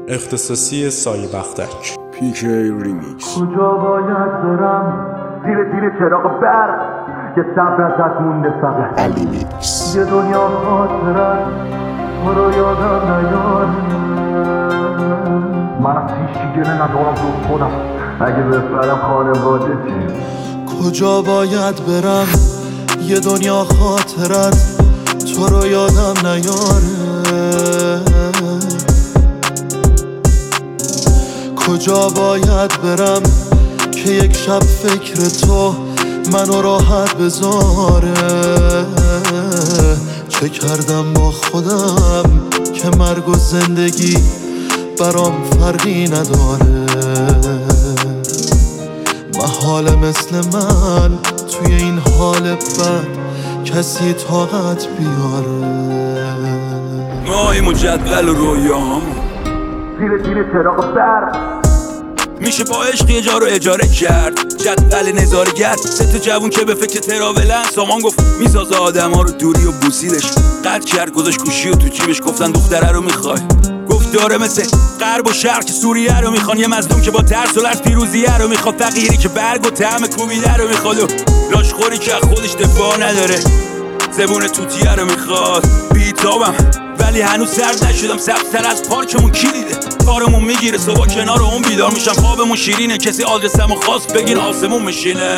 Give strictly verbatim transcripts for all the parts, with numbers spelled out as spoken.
اختصاصی سایه بختک پیکی ریمیکس. کجا باید برم زیر زیر چراغ برق که صبر ازت مونده فقط علی میکس. یه دنیا خاطرت تو رو یادم نیار. من از هیچی گله ندارم جز خودم، اگه بفرم خانواده چی؟ کجا باید برم یه دنیا خاطرت تو رو یادم نیاره. کجا باید برم که یک شب فکر تو منو راحت بذاره. چه کردم با خودم که مرگ و زندگی برام فرقی نداره. محاله مثل من توی این حال بد کسی طاقت بیاره. ماهیم و جدول و رویامون زیر زیر چراغ برق میشه با عشق یه جا رو اجاره کرد. جدول نظارگر سه تا جوون که به فکر تراولن. سامان گفت میسازه آدم ها رو دوری و بوسیدش. قد کرد گذاشت گوشی و تو جیبش. گفتن دختره رو میخوای؟ گفت داره مثل غرب و شرق که سوریه رو میخوان. یه مظلوم که با ترس و لرز پیروزیه رو میخواد. فقیری که برگ و طعم کوبیده رو میخواد و لاشخوری که خودش دفاع نداره. زبون توتیه رو میخواد. بیتابم ولی هنوز سرد نشدم. سبزتر از پارکمون کی دیده؟ کارمون میگیره صبح کنار اون بیدار میشم. خوابمون شیرینه کسی آدرسمو خواست بگین آسمون میشینه.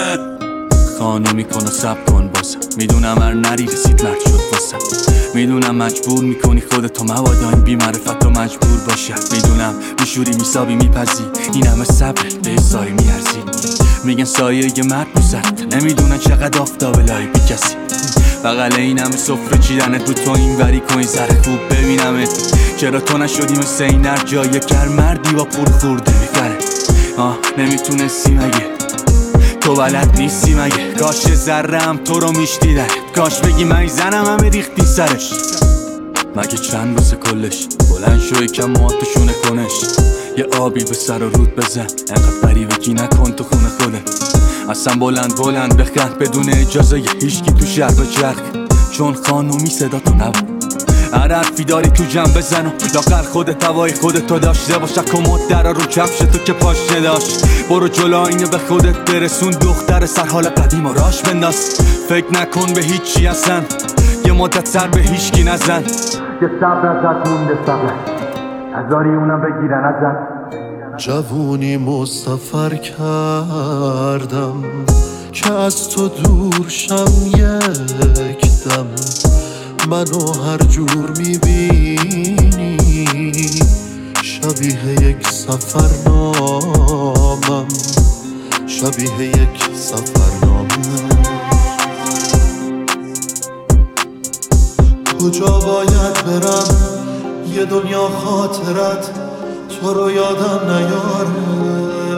خانه میکنه سب کن باسم. میدونم هر نری رسید مرد شد باسم. میدونم مجبور میکنی خودتو مبادا این بی معرفت رو مجبور باشه. میدونم میشوری میسابی میپزی این همه صبر به ساری میارزی. میگن سایه یه مرد بوزد نمیدونن چقدر آفتاب لای بی کسی. بغل این همه سفره چیدنت رو تو این وری کنی ذره خوب ببینمت. چرا تو نشدی مثل این هر جایی کر مردی با پول خورده میخره. آه نمیتونستی مگه تو بلد نیستی مگه؟ کاش ذرم تو رو میشتیدن. کاش بگی من زنم همه ریختی سرش. مگه چند روز کلش بلند شو یکم موهاتو شونه کنش. یه آبی به سر و رود بزن انقدر غریبگی نکن تو خونه خودت. اصلا بلند بلند بخند بدون اجازه یه هیچکی تو شهر بچرخ. چون خانومی صدا تو نبود هر حرفی داری تو جمع بزن و لاغر خودت هوای خودتو داشته باشه. کمد درا رو کفش تو که پاش نداشت. برو جلو اینو به خودت برسون. دختر سر حال قدیم و راش بنداز. فکر نکن به هیچی اصلا یه مدت سر به هیچکی نزن. یه صبر ازت مونده فقط هزاری اونم بگیرن ازت. جوونی مسافر کردم که از تو دور شم یک دم. منو هر جور میبینی شبیه یک سفرنامم. شبیه یک سفرنامم. کجا باید برم یه دنیا خاطرت تو رو یادم نیاره.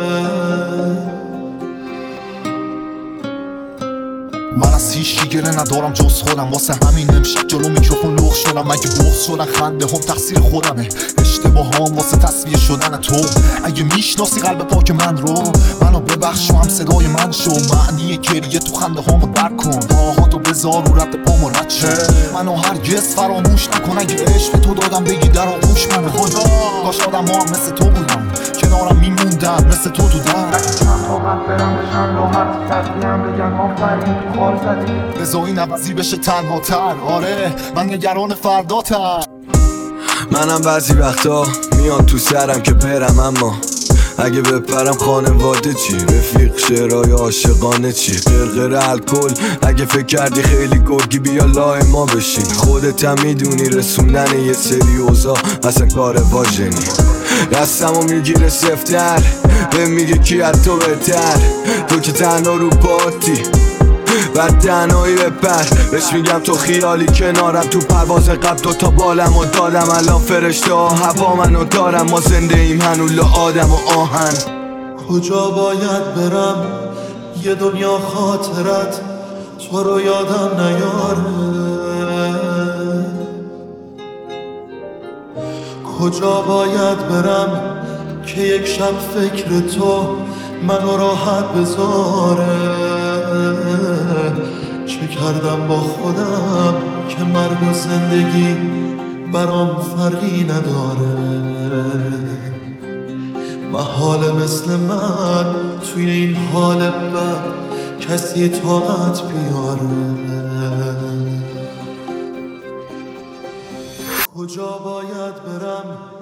من از هیچی گله ندارم جز خودم. واسه همین امشب جلو میکروفون لخ شدم. اگه بغض شدن خنده هم تقصیر خودمه. اشتباه هم واسه تصویه شدن تو. اگه میشناسی قلب پاک من رو منو ببخش و هم صدای من شو. معنی گریه تو خنده هامو درک کن. راهاتو بذار و رد پامو رد شو. منو هرگز فراموش نکن. اگه عشق تو دادم بگی در آغوش من. خدا کاش آدم ها هم مثل تو بودم کنارم میموندن مثل تو تو در. چند طاقت برم بشن راحت تقدیم بگن آفرین تو خال زدی. بذار این عوضی بشه تنها تر. آره من نگران فردا تر. منم بعضی وقتا میان تو سرم که برم اما اگه بپرم خانواده چی؟ رفیق شعرهای عاشقانه چی؟ قرقر الکل اگه فکر کردی خیلی گرگی بیا لای ما بشین. خودت هم میدونی رسوندن یه سری اوضاع اصلا کار واژنی. دستمو میگیره سفتر به میگه کی از تو بهتر. تو که تنها رو پاتی بعد تنهایی بپر. بهش میگم تو خیالی کنارم. تو پرواز قبل دوتا بالم و دادم. الان فرشته ها هوا منو دارم. ما زنده ایم هنوز آدم و آهن. کجا باید برم یه دنیا خاطرت تو رو یادم نیاره. کجا باید برم که یک شب فکر تو منو راحت بذاره. چه کردم با خودم که مرگ و زندگی برام فرقی نداره محال مثل من توی این حال بد کسی طاقت بیاره کجا باید برم